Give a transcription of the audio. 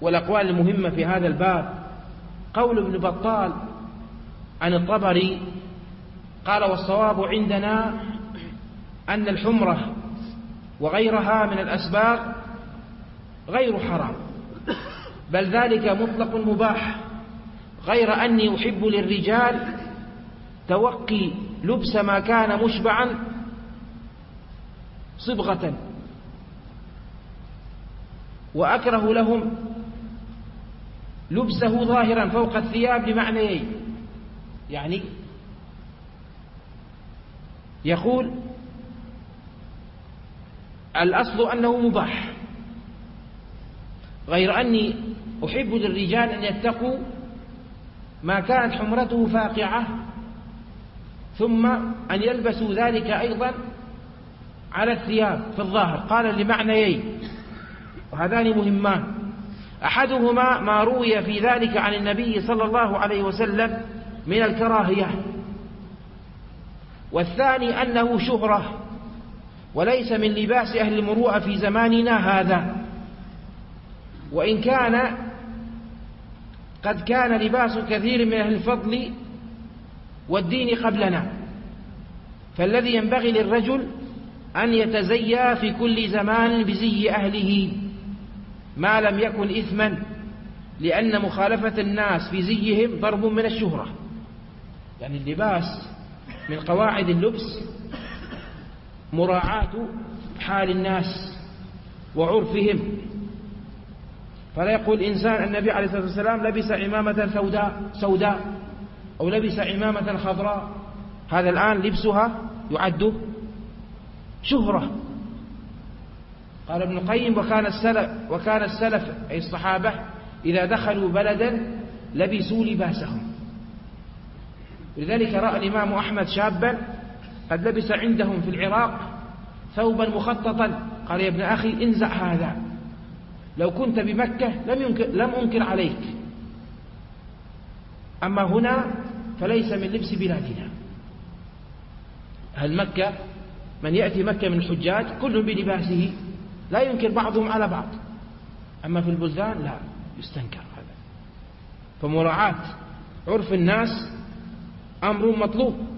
والأقوال المهمة في هذا الباب قول ابن بطال عن الطبري قال: والصواب عندنا أن الحمرة وغيرها من الأسباغ غير حرام، بل ذلك مطلق مباح، غير أني أحب للرجال توقي لبس ما كان مشبعا صبغة، وأكره لهم لبسه ظاهرا فوق الثياب لمعنيين. يعني يقول الأصل أنه مباح، غير أني أحب للرجال أن يتقوا ما كانت حمرته فاقعة، ثم أن يلبسوا ذلك أيضا على الثياب في الظاهر. قال لمعنيين وهذان مهمان: أحدهما ما روي في ذلك عن النبي صلى الله عليه وسلم من الكراهية، والثاني أنه شهرة وليس من لباس أهل المروءة في زماننا هذا، وإن كان قد كان لباس كثير من أهل الفضل والدين قبلنا، فالذي ينبغي للرجل أن يتزيى في كل زمان بزي أهله ما لم يكن إثما، لأن مخالفة الناس في زيهم ضرب من الشهرة. يعني اللباس من قواعد اللبس مراعاة حال الناس وعرفهم، فلا يقول إنسان النبي عليه الصلاة والسلام لبس عمامة سوداء أو لبس عمامة خضراء، هذا الآن لبسها يعد شهرة. قال ابن القيم: وكان السلف أي الصحابة إذا دخلوا بلدا لبسوا لباسهم. لذلك رأى الإمام أحمد شابا قد لبس عندهم في العراق ثوبا مخططا، قال: يا ابن أخي انزع هذا، لو كنت بمكة لم أنكر عليك، أما هنا فليس من لبس بلادنا. أهل مكة من يأتي مكة من الحجاج كل بلباسه لا ينكر بعضهم على بعض، أما في البلدان لا يستنكر هذا. فمراعاة عرف الناس أمر مطلوب.